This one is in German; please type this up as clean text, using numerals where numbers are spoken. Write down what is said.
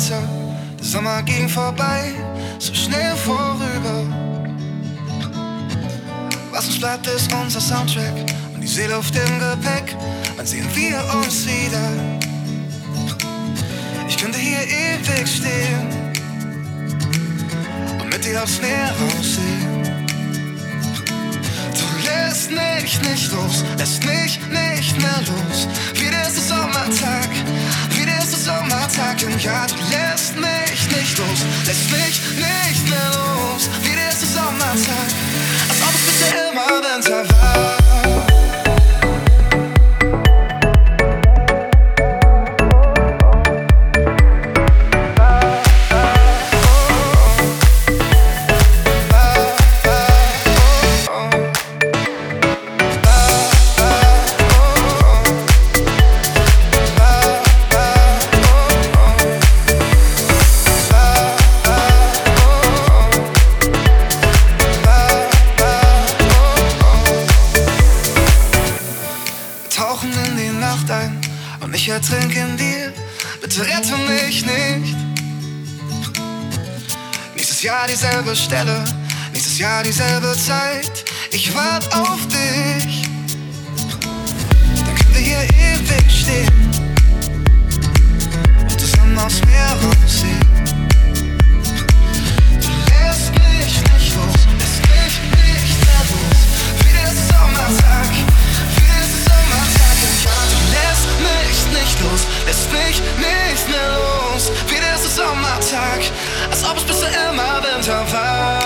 Monate, der Sommer ging vorbei, so schnell vorüber. Was uns bleibt, ist unser Soundtrack und die Seeluft im Gepäck. Wann sehen wir uns wieder? Ich könnte hier ewig stehen und mit dir aufs Meer raussehen. Du lässt mich nicht los, lässt mich nicht mehr los. Wie der erste Sommertag, wie der erste Sommertag im Jahr. Du lässt mich nicht los, lässt mich nicht mehr los. Wie der erste Sommertag, als ob es bisher immer Winter war. In die Nacht ein und ich ertrink in dir. Bitte rette mich nicht. Nächstes Jahr dieselbe Stelle, nächstes Jahr dieselbe Zeit. Ich wart auf dich. Dann können wir hier ewig stehen und zusammen aufs Meer raussehen. Du lässt mich nicht los, lässt mich nicht mehr los. Wie der Sommertag, wie der Sommertag im Jahr. Du lässt mich nicht los, lässt mich nicht mehr los. Wie der erste Sommertag, als ob es bisher immer Winter war.